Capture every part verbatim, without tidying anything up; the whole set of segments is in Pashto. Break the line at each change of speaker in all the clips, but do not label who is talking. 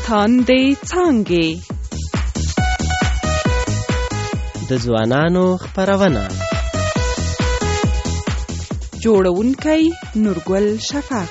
تاندې څانګې
د ځوانانو خپرونه
جوړونکی نورګل شفق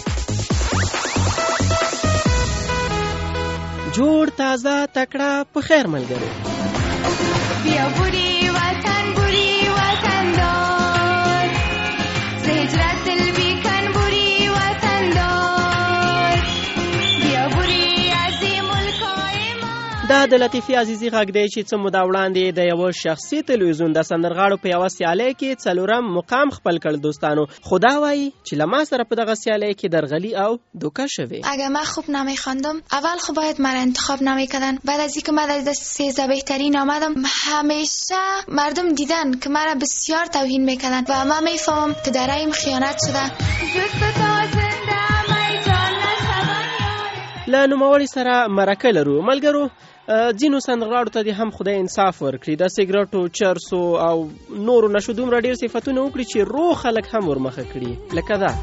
جوړ تازه تکړه په خیر ملګرو
بیا بوری وطن بوری وطن دار زهجرت دل بیکن بوری وطن دار بیا بوری عظیم الکای ما.
دا د لطیفي عزیزي غږ دی چې څه موده وړاندې د یوه شخصي تلویزیون د سندرغاړو په یوه سیالۍ کې څلورم مقام خپل کړ دوستانو. خدا وایي چې له ما سره په دغه سیالۍ کې درغلي او دوکه شوې.
اگر من خوب نمیخواندم اول خب باید من انتخاب نمیکردن. بعد از اینکه من از سیزده بهترین آمدم همیشه مردم دیدن که مرا بسیار توهین میکردن و من میفهمم که درایم خیانت شده.
له نوموړي سره مرکه لرو ملګرو. ځینو سندرغاړو ته دې هم خدای انصاف ورکړي د سیګرټو چرسو او نورو نشو دومره ډېر صفتونه وکړي چې روغ خلک هم ورمخه کړي لکه دا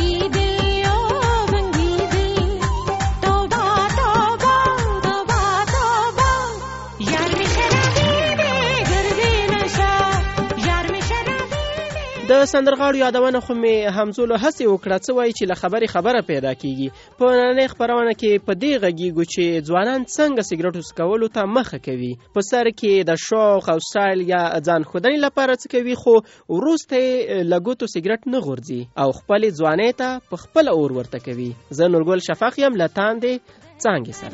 د سندرغاړو یادونه خو مې همزولو هڅې وکړه څه وایي چې له خبرې خبره پیدا کیږي. په نننۍ خپرونه کې په دې غږیږو چې ځوانان څنګه سیګرټو څکولو ته مخه کوي. په سر کې د شوق او سټایل یا ځان ښودنې لپاره څه کوي خو وروسته یې له ګوتو سیګرټ نه غورځي او خپلې ځوانۍ ته په خپله اور ورته کوي. زه نورګل شفق یم له تاندې څانګې سره.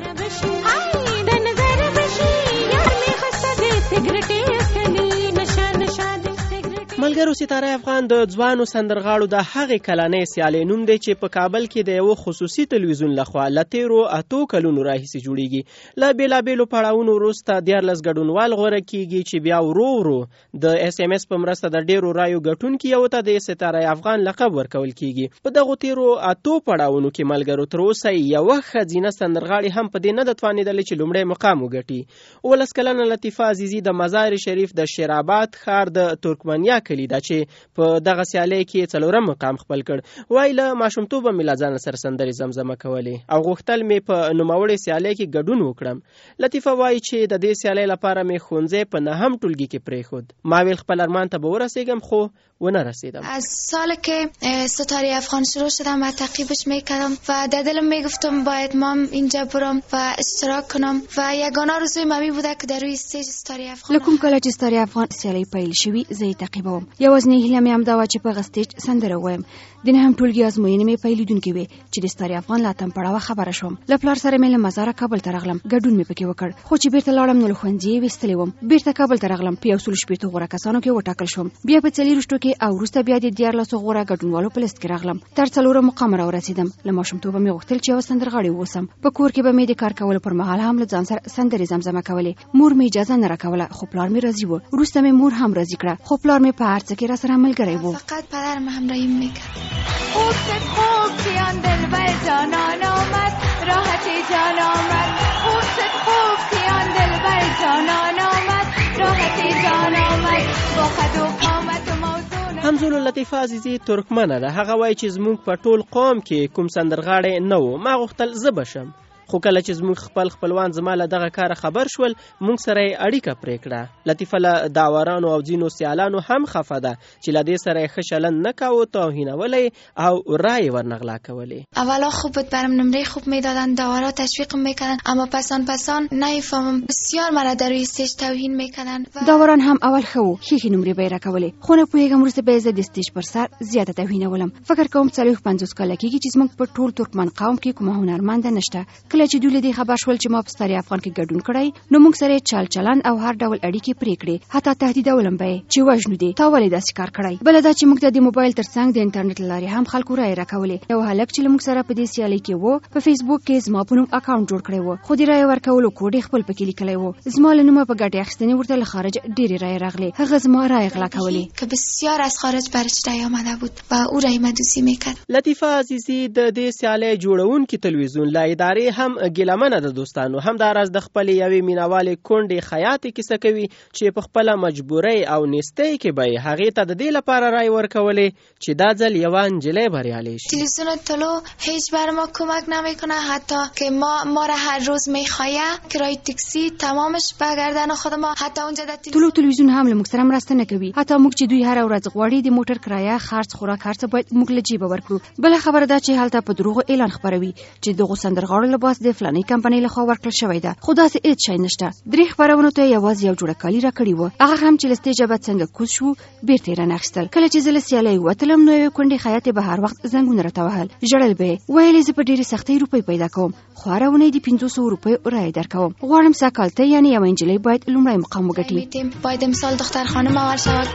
ملګرو ستاره افغان د ځوانو سندرغاړو د هغې کلنۍ سیالۍ نوم دی چې په کابل کې د یو خصوصي تلویزیون لخوا له تیرو اتو کلونو راهیسې جوړیږي. له بېلابېلو پړاوونو وروسته دیارلس ګډونوال غوره کیږي چې بیا ورو ورو د اس ام اس په مرسته د ډېرو رایو ګټونکي یو ته د ستاره افغان لقب ورکول کیږي. په دغو تیرو اتو پړاوونو کې ملګرو تر اوسه یوه ښځینه سندرغاړې هم په دې نه ده توانېدلې چې لومړی مقام وګټي. اوولس کلنه لطیفه عزیزي د مزار شریف د شیرآباد ښار د ترکمنیا کلی دا چې په دغه سیالۍ کې څلورم مقام خپل کړ. وایي له ماشومتوبه مې له ځانه سره سندرې زمزمه کولې او غوښتل مې په نوموړې سیالۍ کې ګډون وکړم. لطیفه وایي چې د دې سیالۍ لپاره مې ښوونځی په نهم ټولګي کې پرېښود. ما ویل خپل ارمان ته به ورسېږم خو ونه رسیدم.
از سال که ستاره افغان شروع شدم و تعقیبش میکردم و در دلم میگفتم باید مام اینجا برم و اشتراک کنم و یگانه آرزوی مامی بوده که در روی استیج ستاره افغان.
لکم کله چې ستاره افغان سیالۍ پیل شوي زه یې تعقیبوم. یوازینۍ هیله مې همدا وه چې په هغه سټیج سندره ووایم. د نهم ټولګي ازموینې مې پیلېدونکې وې چې د ستاره افغان له اتم پړاوه خبره شوم. له پلار سره مې له مزاره کابل ته راغلم. ګډون مې پکې وکړ خو چې بیرته لاړم نو له ښوونځي یې ویستلی وم. بیرته کابل ته راغلم. په یو سلو شپېتو غوره کسانو کې وټاکل شوم. بیا په څلېرویشتو کې او وروسته بیا د دیارلسو غوره ګډونوالو په لیست کې راغلم. تر څلورم مقام راورسېدم. له ماشومتوبه مې غوښتل چې یوه سندرغاړې واوسم. په کور کې به مې د کار کولو پر مهال هم له ځان سره سندرې زمزمه کولې. مور مې اجازه نه راکوله خو پلار مې راضي و. وروسته مې مور هم راضي کړه خو پلار مې په هر څه کې راسره ملګری و.
فقط پدرم همراهیم میکرد. خوب شد خوب کیان دلبر جانان آمد راحت جان آمد. خوب شد خوب کیان دلبر جانان آمد راحت جان آمد با خد و قامت و موضوع.
همزولو لطیفه عزیزي ترکمنه ده. هغه وایي چې زموږ په ټول قوم کې کوم سندرغاړی نه و. ما غوښتل زه بشم خو کله چې زموږ خپل خپلوان زما له دغه کاره خبر شول موږ سره یې اړیکه پرې کړه. لطیفه له داورانو او ځینو سیالانو هم خفه ده چې له دې سره یې ښه چلند نه کاوه، توهینولی او رایې ورنغلا کولې.
اولا خوب بود برم نمره خوب میدادن داورا تشویقم میکردن اما پسان پسان نمیفهمم بسیار مرا در روی استیج توهین میکردن. و... داوران
هم اول ښه وو ښې ښې نمرې به یې راکولې خو نه پوهېږم وروسته به یې زه د استیج پر سر زیاته توهینولم. فکر کوم څلوېښت پنځوس کاله کېږي چې زموږ په ټول ترکمن قوم کې کومه هنرمنده نشته. کله چې دوی له دې خبر شول چې ما په ستاره افغان کې ګډون کړی نو موږ سره چال چلند او هر ډول اړیکې پرې کړې. حتی تهدیدولم به چې وژنو دې تا ولې داسې کار کړی. بل دا چې موږ ته د موبایل ترڅنګ د انټرنیټ لارې هم خلکو رایې راکولې. یو هلک چې موږ سره په دې سیالۍ کې وو په فیسبوک کې زما په نوم اکاونټ جوړ کړی وو خو د رایې ورکولو کوډ یې خپل پکې لیکلی وو. زما له نومه په ګټې اخیستنې ورته له خارج ډېرې رایې راغلې. هغه زما رایې غلا کولې
که بسیار از خارج برش رای آمده بود و او رای مدوسی میکرد.
لطیفه عزیزی د دې سیالۍ جوړونکي تلویزیون له ادارې هم هم ګیلمنه ده دوستانو. همداراز د خپلې یوې مینهوالې کونډې خیاطې کیسه کوي چې په خپله مجبورۍ او نیستۍ کې به یې هغې ته د دې لپاره رای ورکولې چې دا ځل یوه نجلۍ بریالۍ شي.
تلویزیون طلو هیچ بر ما کمک نمیکنه، حتی که ما ما را هر روز میخوایه کرای تاکسی تمامش به گردن خود ما. حتی اونجا د
طلو تلویزیون هم له موږ سره مرسته نه کوي. حتی موږ چې دوی هره ورځ غواړي د موټر کرایه، خرڅ، خوراک هر څه باید موږ له جیبه ورکړو. بله خبره ده چې هلته په دروغو اعلان خپروي چې دغو سندرغاړو لباس د فلاني کمپنۍ لخوا ورکړل شوی ده، خو داسې هېڅ شی نشته. درې خپرونو ته یوازې یو جوړه کالي راکړي وو، هغه هم چې له سټیجه به څنګه کوز شو بیرته یې راناخیستل. کله چې زه له سیالۍ وتلم نو یوې کونډې خیاطې به هر وخت زنګونه راته وهل، ژړل به یې، ویل یې زه په ډېرې سختۍ روپۍ پیدا کوم، خو هره اونۍ د پنځو سوو روپیو رایه درکوم. غواړم سږ ته یعنې یوه نجلۍ باید لومړی مقام وګټي.
باید امسال دختر خانم اول شود.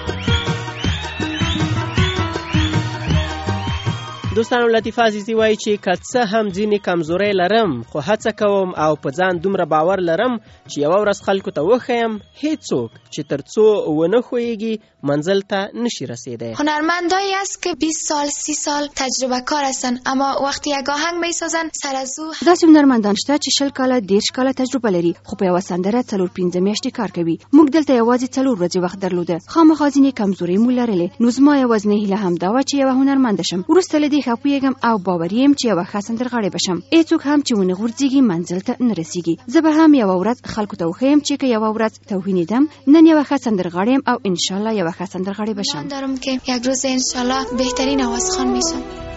دوستانو لطیفه عزیزی وایي چې که څه هم ځینې کمزورۍ لرم خو هڅه کوم او په ځان دومره باور لرم چې یوه ورځ خلکو ته وښیم هیڅوک چې تر څو ونه ښویږي منزل ته نشي رسیدی.
هنرمندایی است که بیست سال سی سال تجربه کار هستند، اما وقتی یک آهنگ میسازن سر از او.
داسې هنرمندان شته چې شل کاله دېرش کاله تجربه لري خو په یوه سندره څلور پنځه میاشتې کار کوي. موږ دلته یوازې څلور ورځې وخت درلوده، خامخا ځینې کمزورۍ مو لرلې. نو زما یوازینۍ هیله همدا وه چې یوه هنرمنده شم، وروسته له دې ښه پوهېږم او باوري یم چې یوه ښه سندرغاړې به شم. هېڅوک هم چې ونه غورځېږي منزل ته نه رسېږي. زه به هم یوه ورځ خلکو ته وښیم چې که یوه ورځ توهینېدم نن یوه ښه سندرغاړې یم او انشاءالله یوه ښه سندرغاړې به شم.
دارم که یک روز انشاءالله بهترین آوازخوان میشم.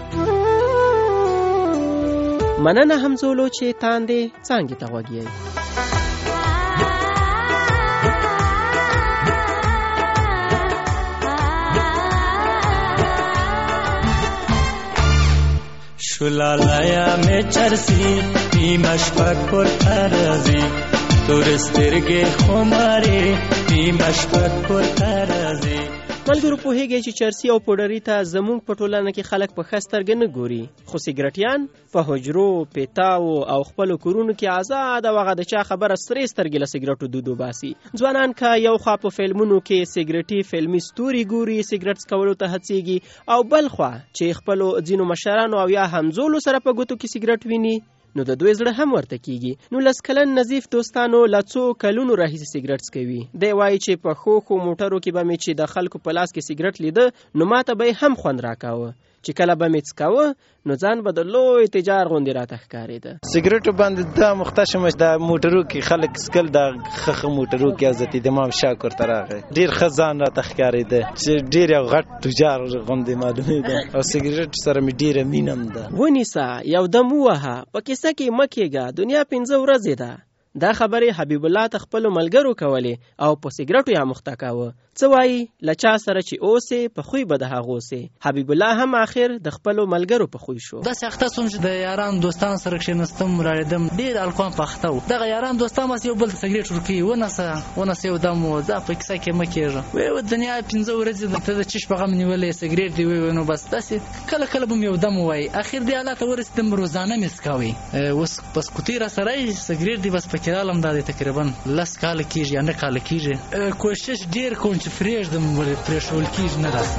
مننه همزولو چې تاندې څانګې ته غوږ یئ.
شلالایا می چرسی پیمش پک پر ترازی تورسترگی خماری پیمش پک پر ترازی.
ملګرو پوهېږئ چې چرسي او پوډري ته زموږ په ټولنه کې خلک په ښه سترګه نه ګوري، خو سګرټیان په حجرو، پیتاو او خپلو کورونو کې آزاد او هغه د چا خبره سرې سترګې له سګرټو دود وباسي. ځوانان که یو خوا په فلمونو کې سګرټي فلمي ستوري ګوري، سګرټ څکولو ته هڅېږي، او بل خوا چې خپلو ځینو مشرانو او یا همزولو سره په ګوتو کې سګرټ ویني نو د دوی زړه هم ورته کیږي. نو لس کلن نظیف دوستانو له څو کلونو راهیسې سګرټ څکوي. دی وایي چې په ښو ښو موټرو کې به مې چې د خلکو په لاس کې سګرټ لیده نو ماته به یې هم خوند راکاوه، چې کله به مې څکاوه نو ځان به د لوی تجار غوندې راته ښکارېده.
سګرټو باندې دا مخته شمه چې د موټرو کې خلک څکل، د ښه ښه موټرو کې حضرت امام شاک ورته راغی، ډېر ښه ځان راته ښکارېده چې ډېر یو غټ تجار غوندې معلومېده. او سګرټ سره مې ډېره مینه هم ده.
ونیسه یو دم ووهه، په کیسه کې مه کېږه، دنیا پنځه ورځې ده. دا خبرې حبیب الله ته خپلو ملګرو کولې او په سګرټو یې مخته کاوه. څه وایي له چا سره چې اوسې په خوی به د هغو اوسې. حبیب الله هم آخر د خپلو ملګرو په خوی شو.
داسې اخته سوم چې د یاران دوستان سره کښېنستم، راړېدم، ډېر الکوان په اخته و. دغه یاران دوستان بس یو بل ته سګرېټ ورکوي، ونسه ونسه یو دم و، ځه په کیسه کې مه کېږه، ویې دنیا پنځه ورځې ته د چش په غم نیولې سګرېټ دې ویې نو بس داسې کله کله به م یو دم ووایي. اخر دې حالت ته ورسېدم روزانه مې څکوئ. اوس په سکوتۍ را سره یې سګرېټ دې بس پکې رالم، دا دې تقریبا لس کاله کېږي یا نه کاله کېږي. کوشش ډېر کوم چې پرېږدم پرېښول کېږي نه راسم.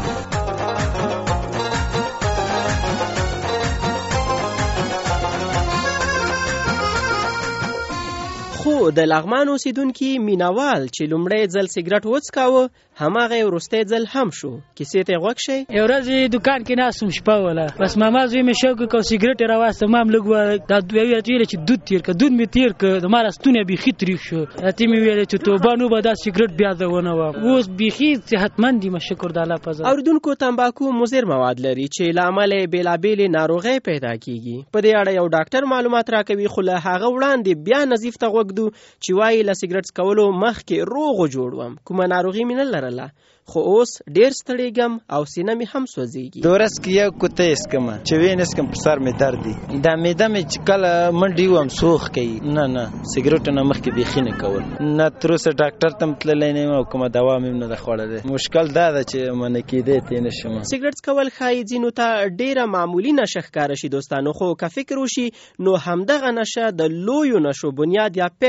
خو د لغمان اوسیدونکي مینوال چې لومړی ځل سګرټ وڅکاوه هماغه یې وروستی ځل هم شو. کیسې ته یې غوږ شئ.
یو ورځ دوکان کې ناست وم شپه وله، بس ماما زوی مې شوق وکړ سګرټ یې راواخیسته، ما هم لږ وویل دا ویل چې دود تېر کړه، دود مې تېر کړ، زما لستونه بیخي تریخ شو. اتې مې ویلې چې توبه نو به دا سګرټ بیا زه ونه وم. اوس بیخي صحتمند یم، شکر د الله په ځای.
اورېدونکو تمباکو مضر مواد لري چې له امله یې بېلابېلې ناروغۍ پیدا کیږي. په دې اړه یو ډاکټر معلومات راکوي، خو له هغه وړاندې بیا نظیف ته غوږ دو چې وایي له سګرټ څکولو مخکې روغ جوړ وم، کومه ناروغي مې نه لرله، خو اوس ډېر ستړېږم او سینه مې هم سوځېږي.
د ورځ کې یو کوته اسکمه چې ویې نسکم په سر مې درد دي. دا معده مې چې کله منډې وم سوخ کوي. نه نه سګرټو نه مخکې بیخي نه کول، نه تر اوسه ډاکټر ته م تللی نه یم او کومه دوا مې هم نه ده خوړلې. مشکل دا ده چې منع کېدی ترې نه شم.
سګرټ څکول ښایي ځینو ته ډېره معمولي نشه ښکاره شي دوستانو، خو که فکر وشي نو همدغه نشه د لویو نشو بنیاد یا پیل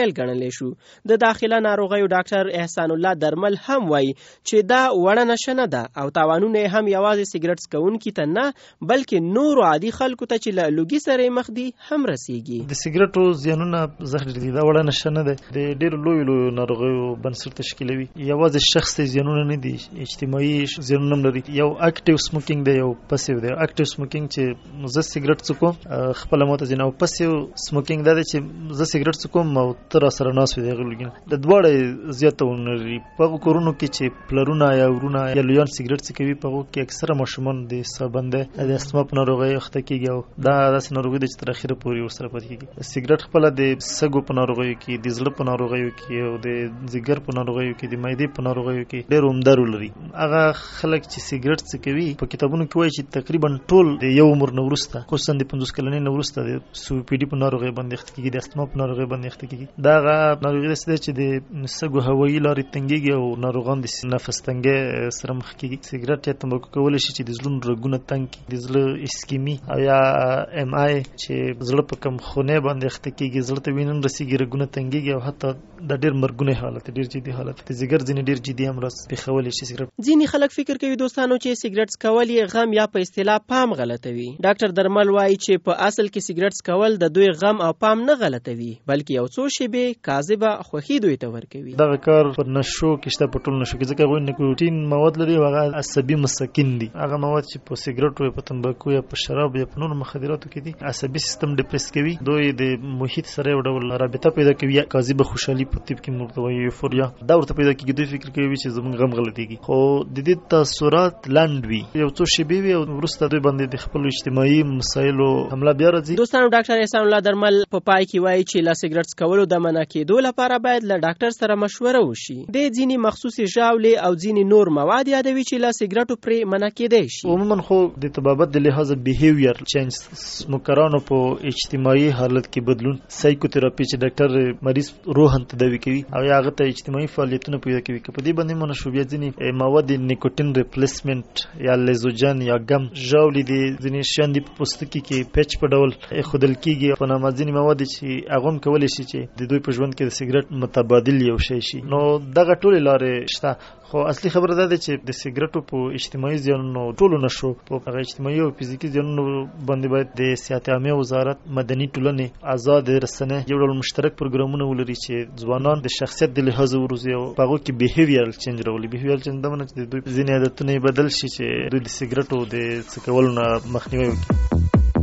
پیل ګڼلی شو. د داخله ناروغیو ډاکټر احسان الله درمل هم وایي چې دا وړه نشه نه ده او تاوانونه هم یوازې سیګرټ څکونکي ته نه بلکې نورو عادي خلکو ته چې له لوګي سره مخ دي هم رسیږي.
د سیګرټو زیانونه زهر دي، دا وړه نشه نه ده، د ډېرو لویو لویو ناروغیو بنسټ تشکیلوي. یوازې شخصي زیانونه نه دي، اجتماعي زیانونه هم لري. یو اکټیو سموکینګ دی، یو پسیو دی. اکټیو سموکینګ چې زه سیګرټ څکوم خپل ماته ځینې، او پسیو سموکینګ دا دی چې زه سیګرټ څکوم او ته راسره ناست وي د هغې لوګي نه. د دواړه زیاتونه لري. په هغو کورونو کې چې پلرونه یا ورونه یا لویان سیګرټ څکوي په هغو کې اکثره ماشومان د سابنده د استما په ناروغۍ اخته کېږي او دا داسې ناروغي ده چې تر اخره پورې ورسره پاتې کېږي. سیګرټ خپله د سږو په ناروغیو کې، د زړه په ناروغیو کې او د ځیګر په ناروغیو کې، د معدې په ناروغیو کې ډېر عمده رول لري. هغه خلک چې سیګرټ څکوي په کتابونو کې وایي چې تقریبا ټول د یو عمر نه وروسته، خصوصا د پنځوس کلنۍ نه وروسته د سي او پي ډي په ناروغۍ باندې اخته کېږي، د استما په ناروغۍ باندې اخته کېږي. دا هغه ناروغي داسې ده چې د سږو هوایي لارې تنګېږي او ناروغان د نفس تنګۍ سره مخ کېږي. سیګرټ یا تمباکو کولی شي چې د زړه رګونه تنګ کړي، د زړه اسکیمي او یا ام آی چې زړه په کم خونه باندې اخته کېږي، زړه ته وینه رسېږي، رګونه تنګېږي او حتی دا ډېر مرګونی حالت، ډېر جدي حالت. د ځیګر ځینې ډېر جدي امراض پېښولی شي سیګرټ.
ځینې خلک فکر کوي دوستانو چې سیګرټ څکول یې غم یا په اصطلاح پام غلطوي. ډاکټر درمل وایي چې په اصل کې سیګرټ څکول د دوی غم او پام نه غلطوي بلکې یو څو شیبې کاذبه خوښي دوی ته ورکوي.
دغه کار په نشو کې شته، په ټول نشو کې، ځکه هغوی نیکوټین مواد لري او هغه عصبي مسکن دي. هغه مواد چې په سیګرټو یا په تمباکو یا په شراب یا په نورو مخدراتو کې دي عصبي سیستم ډپریس کوي. دوی د محیط سره یو ډول رابطه پیدا کوي، کاذبه خوشحالي په طب کې موږ ته وایي یوفوریا، دا ورته پیدا کېږي. دوی فکر کوي چې زموږ غم غلطېږي، خو د دې تاثرات لنډ وي، یو څو شیبې وي او وروسته دوی باندې د خپلو اجتماعي مسایلو حمله بیا راځي.
دوستانو ډاکټر احسان الله درمل په پای کې وایي چې له سیګرټ څکولو د منع کېدو لپاره باید له ډاکټر سره مشوره وشي. د ځینې مخصوصې ژاولې او ځینې نور مواد یادوي چې له سیګرټو پرې منع کېدی شي.
عموما خو د طبابت د لحاظه بیهیویر چینج، سموکرانو په اجتماعي حالت کې بدلون، سایکوتراپي چې ډاکټر مریض روحاً تداوي کوي او یا هغه ته اجتماعي فعالیتونه پیدا کوي. که په دې باندې منع شو، بیا ځینې مواد نیکوټین ریپلیسمنټ یا لیزوجن یا ګم ژاولې دي، ځینې شیان دي په پوستکي کې پیچ په ډول ایښودل کېږي. په نامه ځینې مواد چې هغه هم کولی شي چې د دوی په ژوند کې د سیګرټ متبادل یو شی شي. نو دغه ټولې لارې شته، خو اصلي خبره دا ده چې د سیګرټو په اجتماعي زیانونو ټولو نشو په هغه اجتماعي او فزیکي زیانونو باندې باید د صحت عامه وزارت، مدني ټولنې، آزاد رسنۍ یو ډول مشترک پروګرامونه ولري چې ځوانان د شخصیت د لحاظه وروزي او په هغو کې بیهیویرل چینج راولي. بیهیویرل چینج دا معنی چې د دوی ځینې عادتونه یې بدل شي چې دوی د سیګرټو د څکولو نه مخنیوی وکړي.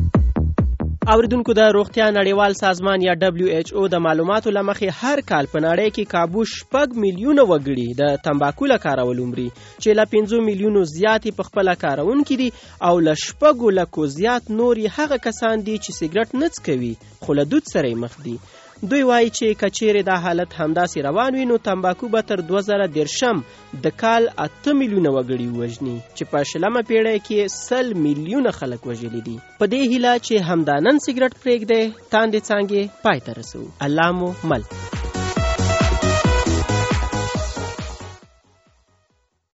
اوریدونکو، د روغتیا نړیوال سازمان یا دبلیو ایچ او د معلوماتو له مخې هر کال په نړۍ کې کابو شپږ میلیونه وګړي د تمباکو له کارولو مري، چې له پنځو میلیونو زیات په خپله کاروونکي دي او له شپږو لکو زیات نور هغه کسان دي چې سیګرټ نه څکوي خو له دود سره مخ دي. دوی وایي چې کچېرې دا حالت همداسې روان وي نو تمباکو به تر دوه زره دېرشم د کال اته میلیونه وګړي ووژني، چې په شلمه پیړۍ کې سل میلیونه خلک وژلي دي. په دې هیله چې همدا نن سیګرټ پرېږدئ، تاندې څانګې پای ته رسوو. الله مو مل.